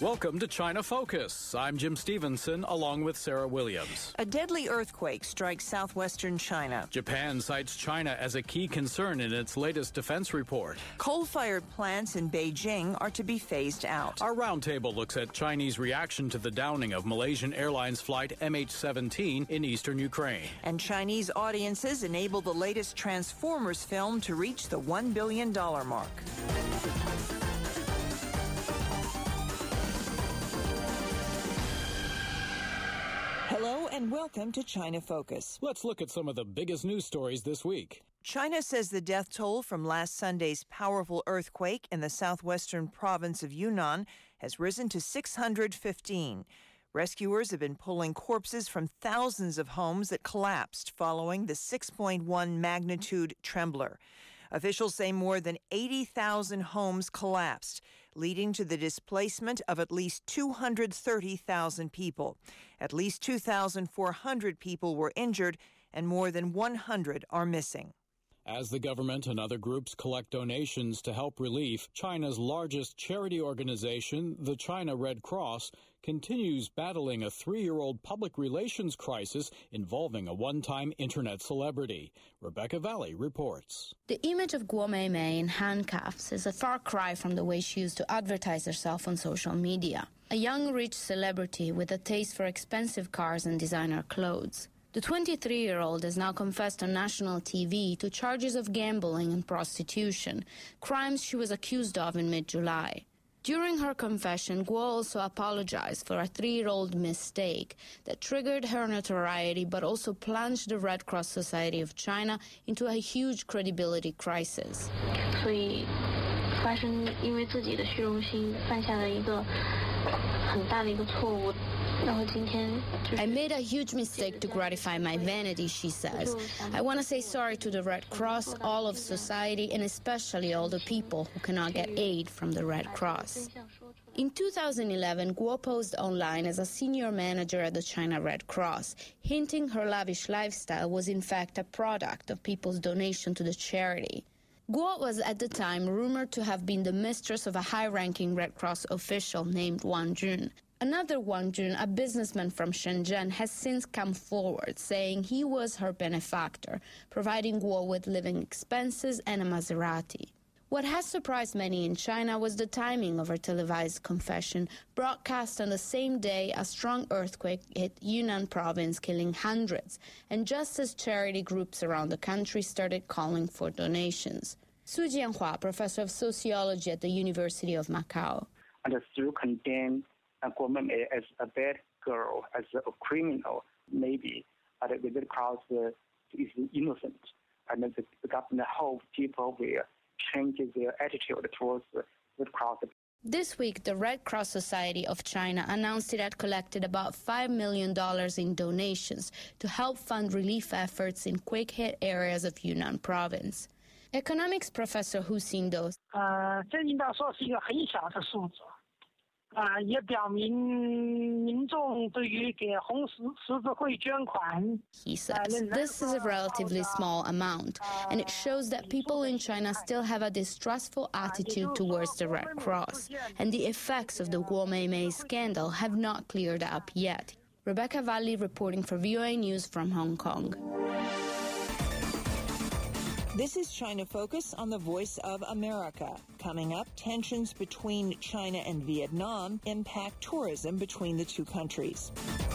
Welcome to China Focus. I'm Jim Stevenson, along with Sarah Williams. A deadly earthquake strikes southwestern China. Japan cites China as a key concern in its latest defense report. Coal-fired plants in Beijing are to be phased out. Our roundtable looks at Chinese reaction to the downing of Malaysian Airlines flight MH17 in eastern Ukraine. And Chinese audiences enable the latest Transformers film to reach the $1 billion mark. Hello and welcome to China Focus. Let's look at some of the biggest news stories this week. China says the death toll from last Sunday's powerful earthquake in the southwestern province of Yunnan has risen to 615. Rescuers have been pulling corpses from thousands of homes that collapsed following the 6.1 magnitude trembler. Officials say more than 80,000 homes collapsed, leading to the displacement of at least 230,000 people. At least 2,400 people were injured, and more than 100 are missing. As the government and other groups collect donations to help relief, China's largest charity organization, the China Red Cross, continues battling a 3-year-old public relations crisis involving a one-time internet celebrity. Rebecca Valley reports. The image of Guo Meimei in handcuffs is a far cry from the way she used to advertise herself on social media. A young, rich celebrity with a taste for expensive cars and designer clothes. The 23-year-old has now confessed on national TV to charges of gambling and prostitution, crimes she was accused of in mid-July. During her confession, Guo also apologized for a 3-year-old mistake that triggered her notoriety but also plunged the Red Cross Society of China into a huge credibility crisis. I made a huge mistake to gratify my vanity, she says. I want to say sorry to the Red Cross, all of society, and especially all the people who cannot get aid from the Red Cross. In 2011, Guo posed online as a senior manager at the China Red Cross, hinting her lavish lifestyle was in fact a product of people's donation to the charity. Guo was at the time rumored to have been the mistress of a high-ranking Red Cross official named Wang Jun. Another Wang Jun, a businessman from Shenzhen, has since come forward, saying he was her benefactor, providing Guo with living expenses and a Maserati. What has surprised many in China was the timing of her televised confession, broadcast on the same day a strong earthquake hit Yunnan province, killing hundreds, and just as charity groups around the country started calling for donations. Su Jianhua, professor of sociology at the University of Macau. And still condemn Guo Meimei as a bad girl, as a criminal, maybe, but the Red Cross is innocent, and the government hopes people will change their attitude towards the Red Cross. This week, the Red Cross Society of China announced it had collected about $5 million in donations to help fund relief efforts in quake-hit areas of Yunnan province. Economics professor Hu Xingdou. 这应当说是一个很小的数字。也表明民众对于给红十字会捐款。 He says this is a relatively small amount, and it shows that people in China still have a distrustful attitude towards the Red Cross, and the effects of the Guo Meimei scandal have not cleared up yet. Rebecca Valley reporting for VOA News from Hong Kong. This is China Focus on the Voice of America. Coming up, tensions between China and Vietnam impact tourism between the two countries.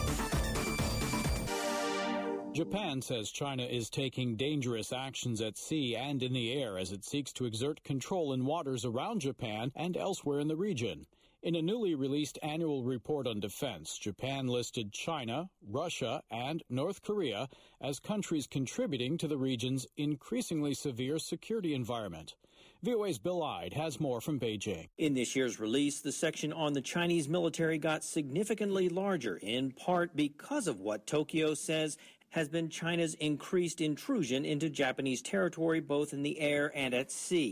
Japan says China is taking dangerous actions at sea and in the air as it seeks to exert control in waters around Japan and elsewhere in the region. In a newly released annual report on defense, Japan listed China, Russia, and North Korea as countries contributing to the region's increasingly severe security environment. VOA's Bill Ide has more from Beijing. In this year's release, the section on the Chinese military got significantly larger, in part because of what Tokyo says has been China's increased intrusion into Japanese territory both in the air and at sea.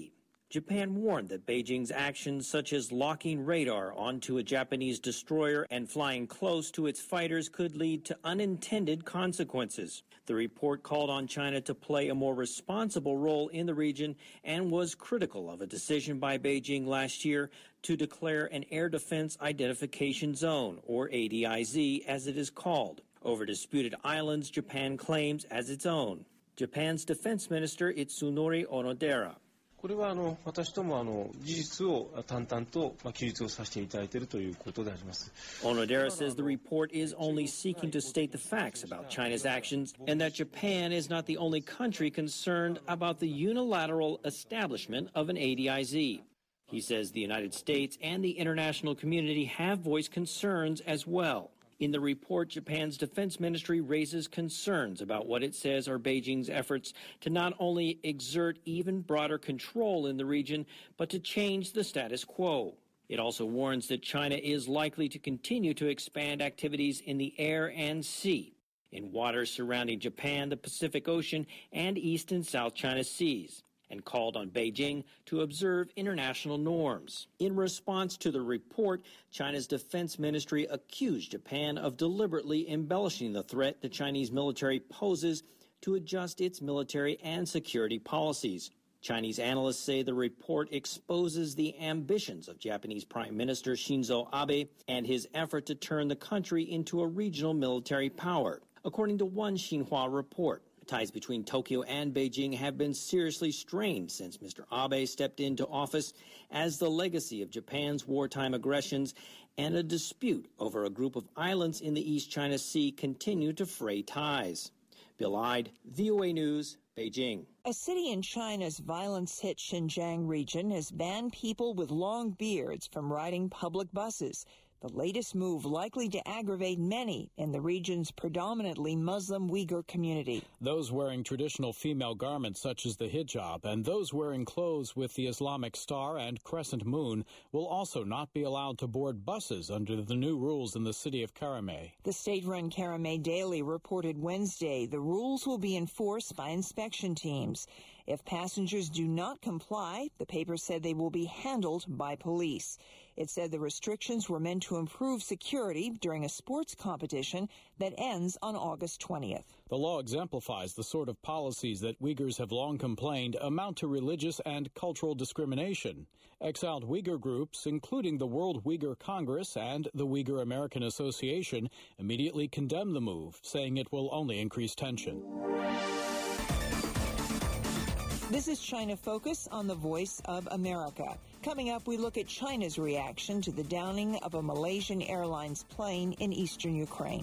Japan warned that Beijing's actions, such as locking radar onto a Japanese destroyer and flying close to its fighters, could lead to unintended consequences. The report called on China to play a more responsible role in the region and was critical of a decision by Beijing last year to declare an Air Defense Identification Zone, or ADIZ, as it is called, over disputed islands Japan claims as its own. Japan's Defense Minister Itsunori Onodera. これは私ども事実を淡々と記述をさせていただいているということであります。 Onodera says the report is only seeking to state the facts about China's actions and that Japan is not the only country concerned about the unilateral establishment of an ADIZ. He says the United States and the international community have voiced concerns as well. In the report, Japan's defense ministry raises concerns about what it says are Beijing's efforts to not only exert even broader control in the region, but to change the status quo. It also warns that China is likely to continue to expand activities in the air and sea, in waters surrounding Japan, the Pacific Ocean, and East and South China Seas, and called on Beijing to observe international norms. In response to the report, China's defense ministry accused Japan of deliberately embellishing the threat the Chinese military poses to adjust its military and security policies. Chinese analysts say the report exposes the ambitions of Japanese Prime Minister Shinzo Abe and his effort to turn the country into a regional military power. According to one Xinhua report, ties between Tokyo and Beijing have been seriously strained since Mr. Abe stepped into office, as the legacy of Japan's wartime aggressions and a dispute over a group of islands in the East China Sea continue to fray ties. Bill Ide, VOA News, Beijing. A city in China's violence-hit Xinjiang region has banned people with long beards from riding public buses. The latest move likely to aggravate many in the region's predominantly Muslim Uyghur community. Those wearing traditional female garments such as the hijab and those wearing clothes with the Islamic star and crescent moon will also not be allowed to board buses under the new rules in the city of Karamay. The state-run Karamay Daily reported Wednesday the rules will be enforced by inspection teams. If passengers do not comply, the paper said they will be handled by police. It said the restrictions were meant to improve security during a sports competition that ends on August 20th. The law exemplifies the sort of policies that Uyghurs have long complained amount to religious and cultural discrimination. Exiled Uyghur groups, including the World Uyghur Congress and the Uyghur American Association, immediately condemned the move, saying it will only increase tension. This is China Focus on the Voice of America. Coming up, we look at China's reaction to the downing of a Malaysian Airlines plane in eastern Ukraine.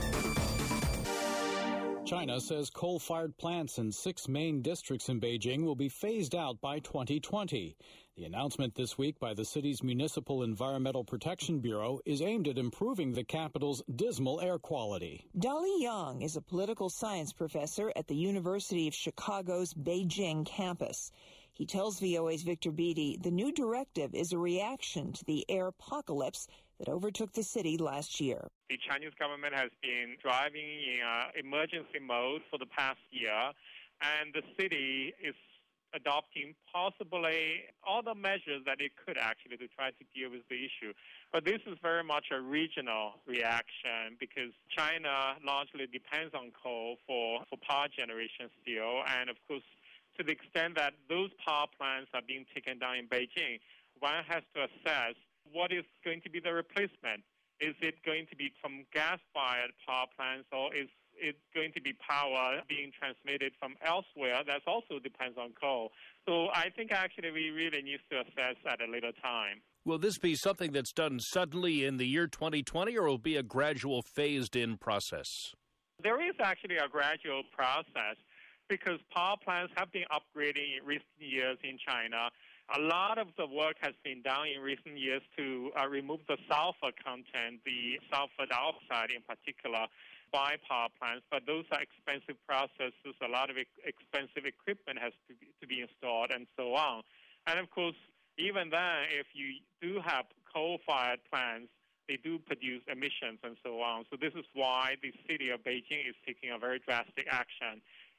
China says coal-fired plants in 6 main districts in Beijing will be phased out by 2020. The announcement this week by the city's Municipal Environmental Protection Bureau is aimed at improving the capital's dismal air quality. Dali Yang is a political science professor at the University of Chicago's Beijing campus. He tells VOA's Victor Beatty the new directive is a reaction to the air apocalypse that overtook the city last year. The Chinese government has been driving in emergency mode for the past year, and the city is adopting possibly all the measures that it could actually to try to deal with the issue. But this is very much a regional reaction because China largely depends on coal for power generation still, and of course, to the extent that those power plants are being taken down in Beijing, one has to assess what is going to be the replacement. Is it going to be from gas-fired power plants, or is it going to be power being transmitted from elsewhere? That also depends on coal. So I think actually we really need to assess at a later time. Will this be something that's done suddenly in the year 2020, or will it be a gradual phased-in process? There is actually a gradual process because power plants have been upgrading in recent years in China. A lot of the work has been done in recent years to remove the sulfur content, the sulfur dioxide in particular, by power plants. But those are expensive processes. A lot of expensive equipment has to be installed and so on. And of course, even then, if you do have coal-fired plants, they do produce emissions and so on. So this is why the city of Beijing is taking a very drastic action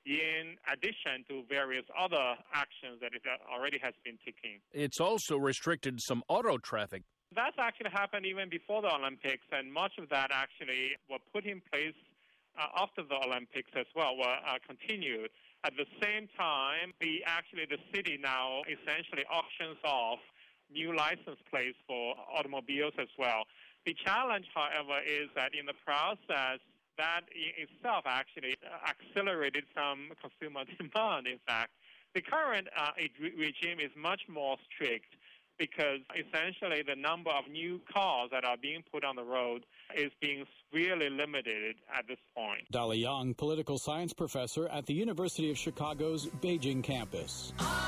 in addition to various other actions that it already has been taking. It's also restricted some auto traffic. That's actually happened even before the Olympics, and much of that actually were put in place after the Olympics as well, were continued. At the same time, the city now essentially auctions off new license plates for automobiles as well. The challenge, however, is that in the process, that in itself actually accelerated some consumer demand, in fact. The current regime is much more strict because essentially the number of new cars that are being put on the road is being really limited at this point. Dolly Young, political science professor at the University of Chicago's Beijing campus.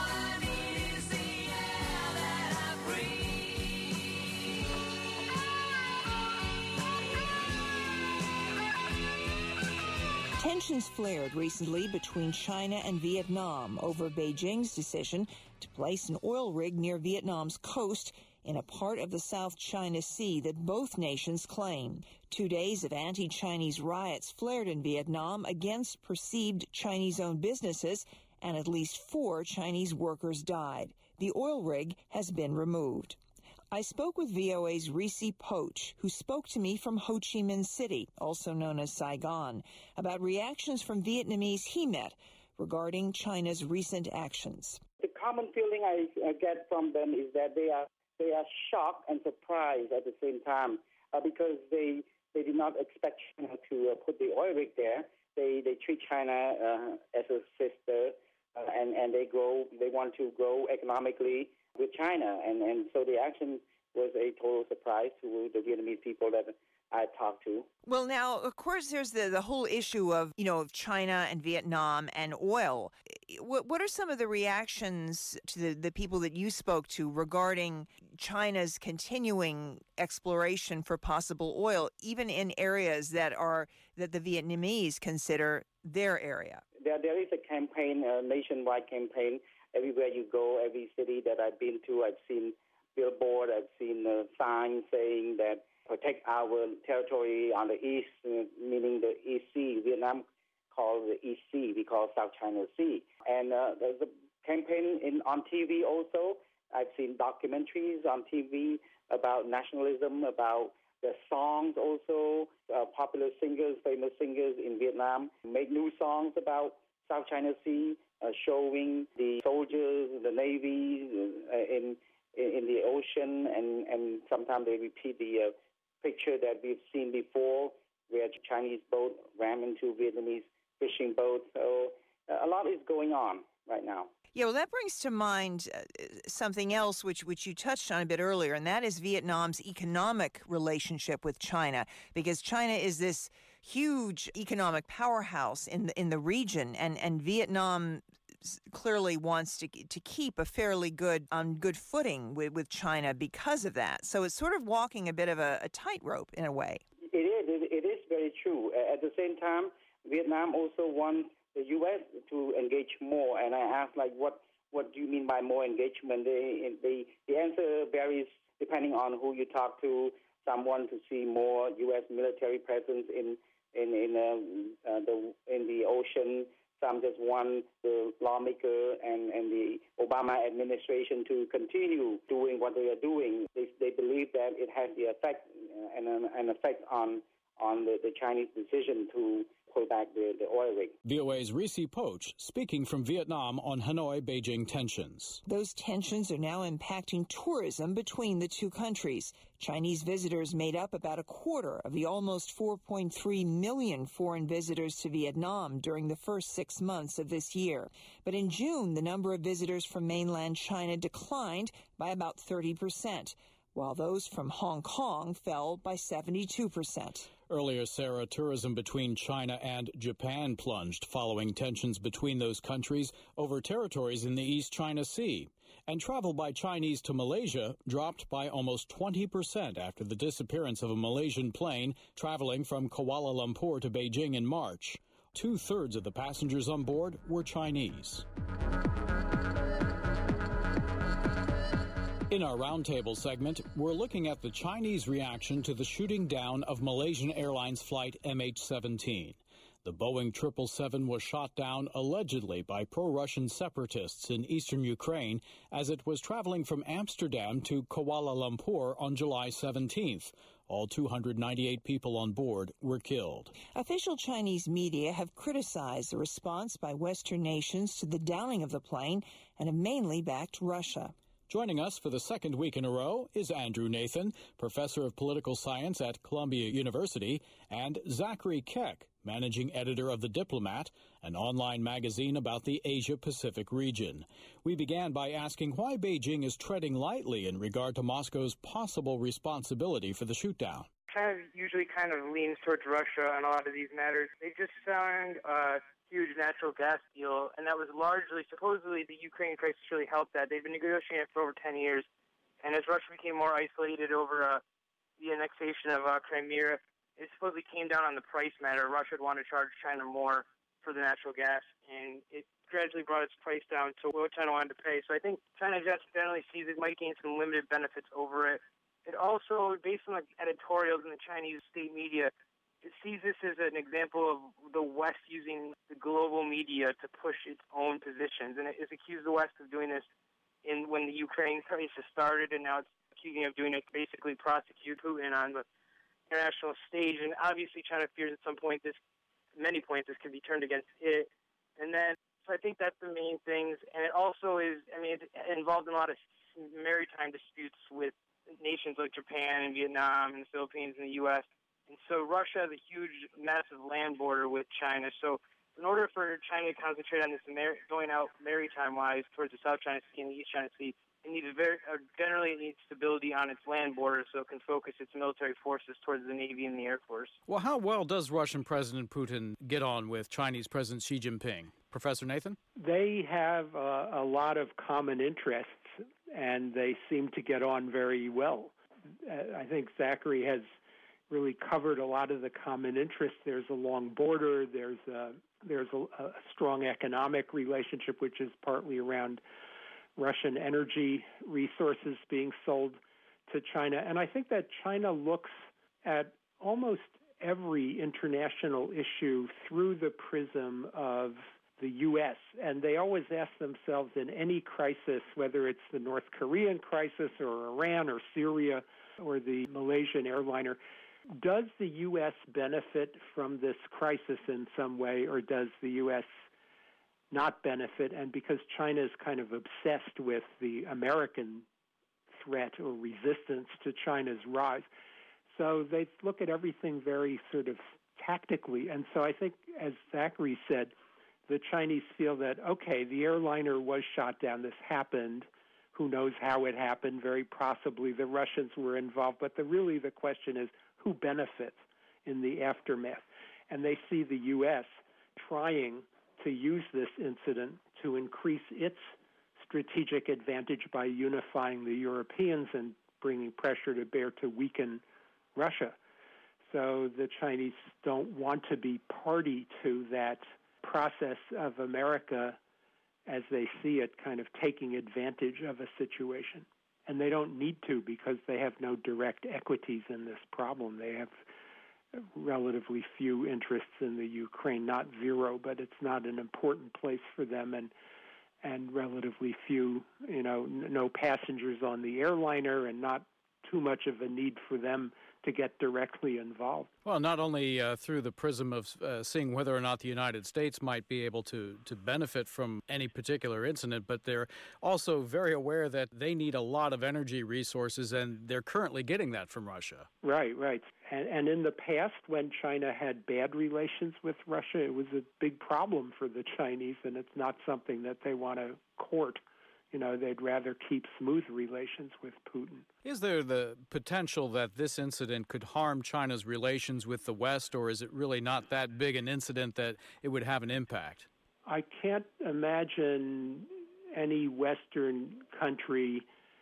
Tensions flared recently between China and Vietnam over Beijing's decision to place an oil rig near Vietnam's coast in a part of the South China Sea that both nations claim. 2 days of anti-Chinese riots flared in Vietnam against perceived Chinese-owned businesses, and at least 4 Chinese workers died. The oil rig has been removed. I spoke with VOA's Reese Poach, who spoke to me from Ho Chi Minh City, also known as Saigon, about reactions from Vietnamese he met regarding China's recent actions. The common feeling I get from them is that they are shocked and surprised at the same time because they did not expect China to put the oil rig there. They treat China as a sister, and they want to grow economically with China, and so the action was a total surprise to the Vietnamese people that I talked to. Well, now, of course, there's the whole issue of China and Vietnam and oil. What are some of the reactions to the people that you spoke to regarding China's continuing exploration for possible oil, even in areas that the Vietnamese consider their area? There is a campaign, a nationwide campaign. Everywhere you go, every city that I've been to, I've seen billboard, I've seen signs saying that protect our territory on the east, meaning the East Sea. Vietnam calls the East Sea, we call South China Sea. And there's a campaign on TV also. I've seen documentaries on TV about nationalism, about the songs also. Popular singers, famous singers in Vietnam make new songs about South China Sea, showing the soldiers, the Navy in the ocean, and sometimes they repeat the picture that we've seen before, where Chinese boat ran into Vietnamese fishing boats. So a lot is going on right now. Yeah, well, that brings to mind something else which you touched on a bit earlier, and that is Vietnam's economic relationship with China, because China is this huge economic powerhouse in the region, and Vietnam clearly wants to keep a fairly good footing with China because of that. So it's sort of walking a bit of a tightrope in a way. It is very true. At the same time, Vietnam also wants the U.S. to engage more, and I asked, what do you mean by more engagement? The answer varies depending on who you talk to. Some want to see more U.S. military presence in the ocean. Some just want the lawmaker and the Obama administration to continue doing what they are doing. They believe that it has the effect an effect on the Chinese decision to pull back the oil rig. VOA's Reese Poach speaking from Vietnam on Hanoi-Beijing tensions. Those tensions are now impacting tourism between the two countries. Chinese visitors made up about a quarter of the almost 4.3 million foreign visitors to Vietnam during the first 6 months of this year. But in June, the number of visitors from mainland China declined by about 30%, while those from Hong Kong fell by 72%. Earlier, Sarah, tourism between China and Japan plunged following tensions between those countries over territories in the East China Sea. And travel by Chinese to Malaysia dropped by almost 20% after the disappearance of a Malaysian plane traveling from Kuala Lumpur to Beijing in March. 2/3 of the passengers on board were Chinese. In our roundtable segment, we're looking at the Chinese reaction to the shooting down of Malaysian Airlines flight MH17. The Boeing 777 was shot down allegedly by pro-Russian separatists in eastern Ukraine as it was traveling from Amsterdam to Kuala Lumpur on July 17th. All 298 people on board were killed. Official Chinese media have criticized the response by Western nations to the downing of the plane and have mainly backed Russia. Joining us for the second week in a row is Andrew Nathan, professor of political science at Columbia University, and Zachary Keck, managing editor of The Diplomat, an online magazine about the Asia-Pacific region. We began by asking why Beijing is treading lightly in regard to Moscow's possible responsibility for the shootdown. China usually kind of leans towards Russia on a lot of these matters. They just signed a huge natural gas deal, and that was largely, supposedly, the Ukraine crisis really helped that. They've been negotiating it for over 10 years, and as Russia became more isolated over the annexation of Crimea, it supposedly came down on the price matter. Russia would want to charge China more for the natural gas, and it gradually brought its price down to what China wanted to pay. So I think China just generally sees it might gain some limited benefits over it. It also, based on the editorials in the Chinese state media, it sees this as an example of the West using the global media to push its own positions. And it's accused the West of doing this when the Ukraine crisis started, and now it's accusing of doing it to basically prosecute Putin on the international stage. And obviously China fears at some point many points this can be turned against it. And then, so I think that's the main things. And it also is, it's involved in a lot of maritime disputes with nations like Japan and Vietnam and the Philippines and the U.S. And so Russia has a huge, massive land border with China. So in order for China to concentrate on this going out maritime-wise towards the South China Sea and the East China Sea, it needs generally it needs stability on its land border so it can focus its military forces towards the Navy and the Air Force. Well, how well does Russian President Putin get on with Chinese President Xi Jinping? Professor Nathan? They have a lot of common interests, and they seem to get on very well. I think Zachary has really covered a lot of the common interests. There's a long border. There's a strong economic relationship, which is partly around Russian energy resources being sold to China. And I think that China looks at almost every international issue through the prism of the U.S., and they always ask themselves in any crisis, whether it's the North Korean crisis or Iran or Syria or the Malaysian airliner, does the U.S. benefit from this crisis in some way, or does the U.S. not benefit? And because China is kind of obsessed with the American threat or resistance to China's rise, so they look at everything very sort of tactically. And so I think, as Zachary said, the Chinese feel that, okay, the airliner was shot down, this happened, who knows how it happened, very possibly the Russians were involved, but really the question is, who benefits in the aftermath? And they see the U.S. trying to use this incident to increase its strategic advantage by unifying the Europeans and bringing pressure to bear to weaken Russia. So the Chinese don't want to be party to that process of America, as they see it, kind of taking advantage of a situation. And they don't need to, because they have no direct equities in this problem. They have relatively few interests in the Ukraine, not zero, but it's not an important place for them, and relatively few, no passengers on the airliner, and not too much of a need for them to get directly involved. Well, not only through the prism of seeing whether or not the United States might be able to benefit from any particular incident, but they're also very aware that they need a lot of energy resources, and they're currently getting that from Russia. Right. And in the past, when China had bad relations with Russia, it was a big problem for the Chinese, and it's not something that they want to court. They'd rather keep smooth relations with Putin. Is there the potential that this incident could harm China's relations with the West, or is it really not that big an incident that it would have an impact? I can't imagine any Western country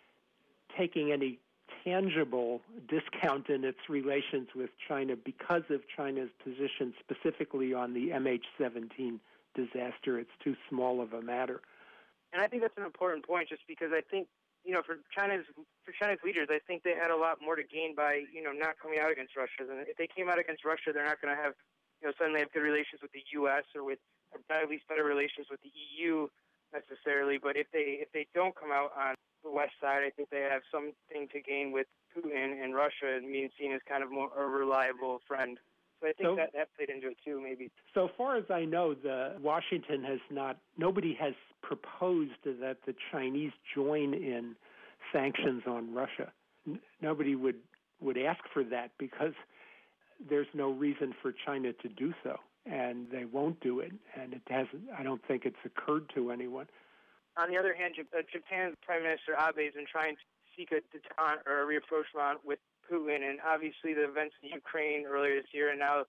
taking any tangible discount in its relations with China because of China's position specifically on the MH17 disaster. It's too small of a matter. And I think that's an important point, just because I think, for China's leaders, I think they had a lot more to gain by, not coming out against Russia. And if they came out against Russia, they're not going to have suddenly have good relations with the U.S. or at least better relations with the EU necessarily. But if they don't come out on the West side, I think they have something to gain with Putin and Russia and being seen as kind of more a reliable friend. So I think that played into it too, maybe. So far as I know, Washington nobody has proposed that the Chinese join in sanctions on Russia. Nobody would ask for that because there's no reason for China to do so, and they won't do it, and I don't think it's occurred to anyone. On the other hand, Japan's Prime Minister Abe has been trying to seek a detente or a rapprochement with Putin, and obviously the events in Ukraine earlier this year and now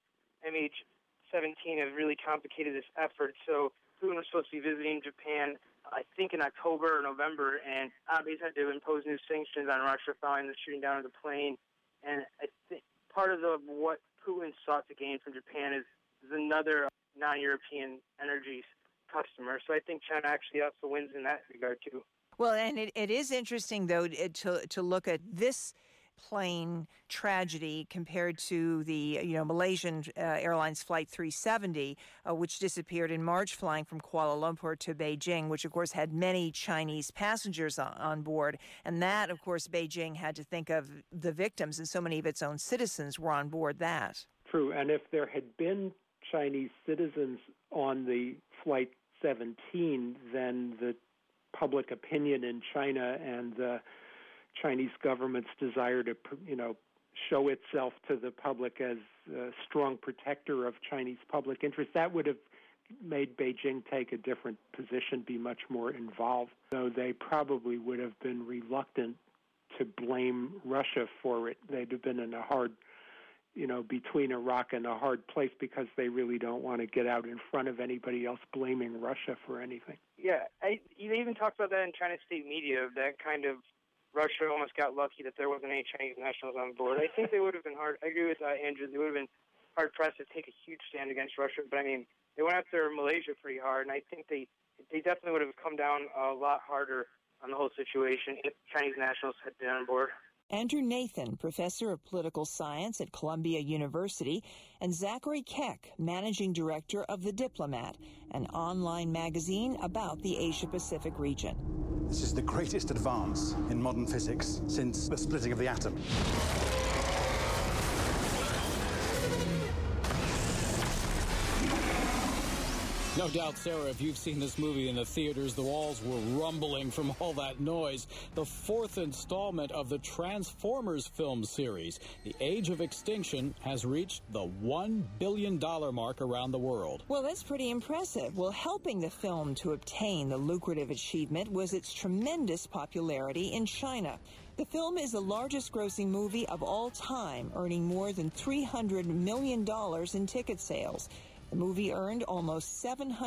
MH17 have really complicated this effort. So Putin was supposed to be visiting Japan, I think in October or November, and Abe's had to impose new sanctions on Russia following the shooting down of the plane. And I think part of what Putin sought to gain from Japan is another non-European energy customer. So I think China actually also wins in that regard too. Well, and it is interesting, though, to look at this plane tragedy compared to the Malaysian Airlines Flight 370, which disappeared in March flying from Kuala Lumpur to Beijing, which, of course, had many Chinese passengers on board. And that, of course, Beijing had to think of the victims, and so many of its own citizens were on board that. True. And if there had been Chinese citizens on the Flight 17, then the public opinion in China and the Chinese government's desire to, show itself to the public as a strong protector of Chinese public interest, that would have made Beijing take a different position, be much more involved. So they probably would have been reluctant to blame Russia for it. They'd have been in a hard, between a rock and a hard place because they really don't want to get out in front of anybody else blaming Russia for anything. Yeah, they even talked about that in China's state media, that kind of Russia almost got lucky that there wasn't any Chinese nationals on board. I think they would have been hard. I agree with Andrew. They would have been hard-pressed to take a huge stand against Russia. But, they went after Malaysia pretty hard, and I think they definitely would have come down a lot harder on the whole situation if Chinese nationals had been on board. Andrew Nathan, professor of political science at Columbia University, and Zachary Keck, managing director of The Diplomat, an online magazine about the Asia-Pacific region. This is the greatest advance in modern physics since the splitting of the atom. No doubt, Sarah, if you've seen this movie in the theaters, the walls were rumbling from all that noise. The fourth installment of the Transformers film series, The Age of Extinction, has reached the $1 billion mark around the world. Well, that's pretty impressive. Well, helping the film to obtain the lucrative achievement was its tremendous popularity in China. The film is the largest grossing movie of all time, earning more than $300 million in ticket sales. The movie earned almost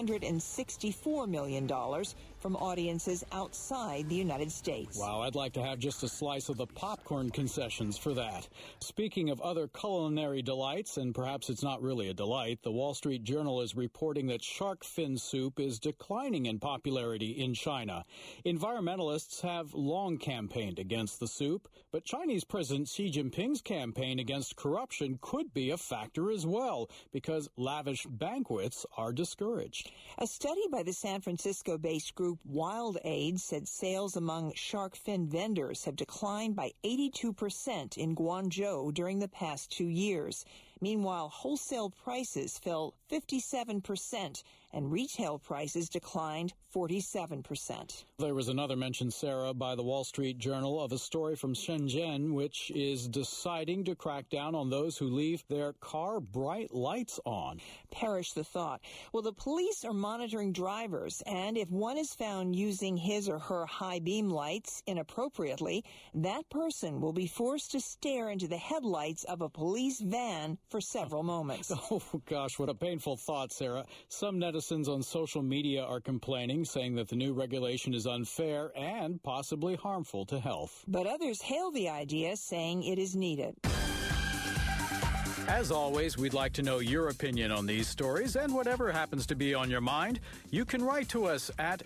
$764 million from audiences outside the United States. Wow, I'd like to have just a slice of the popcorn concessions for that. Speaking of other culinary delights, and perhaps it's not really a delight, the Wall Street Journal is reporting that shark fin soup is declining in popularity in China. Environmentalists have long campaigned against the soup, but Chinese President Xi Jinping's campaign against corruption could be a factor as well, because lavish banquets are discouraged. A study by the San Francisco-based group Wild Aid said sales among shark fin vendors have declined by 82% in Guangzhou during the past 2 years. Meanwhile, wholesale prices fell 57% and retail prices declined 47%. There was another mention, Sarah, by the Wall Street Journal of a story from Shenzhen, which is deciding to crack down on those who leave their car bright lights on. Perish the thought. Well, the police are monitoring drivers, and if one is found using his or her high beam lights inappropriately, that person will be forced to stare into the headlights of a police van for several moments. Oh, gosh, what a painful thought, Sarah. Some netizens on social media are complaining, saying that the new regulation is unfair and possibly harmful to health. But others hail the idea, saying it is needed. As always, we'd like to know your opinion on these stories and whatever happens to be on your mind. You can write to us at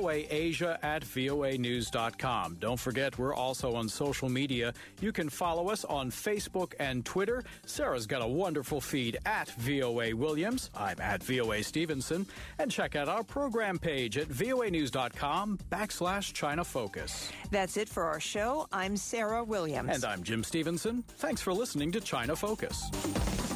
voaasia@voanews.com. Don't forget, we're also on social media. You can follow us on Facebook and Twitter. Sarah's got a wonderful feed at VOA Williams. I'm at VOA Stevenson. And check out our program page at voanews.com/China Focus. That's it for our show. I'm Sarah Williams. And I'm Jim Stevenson. Thanks for listening to China Focus.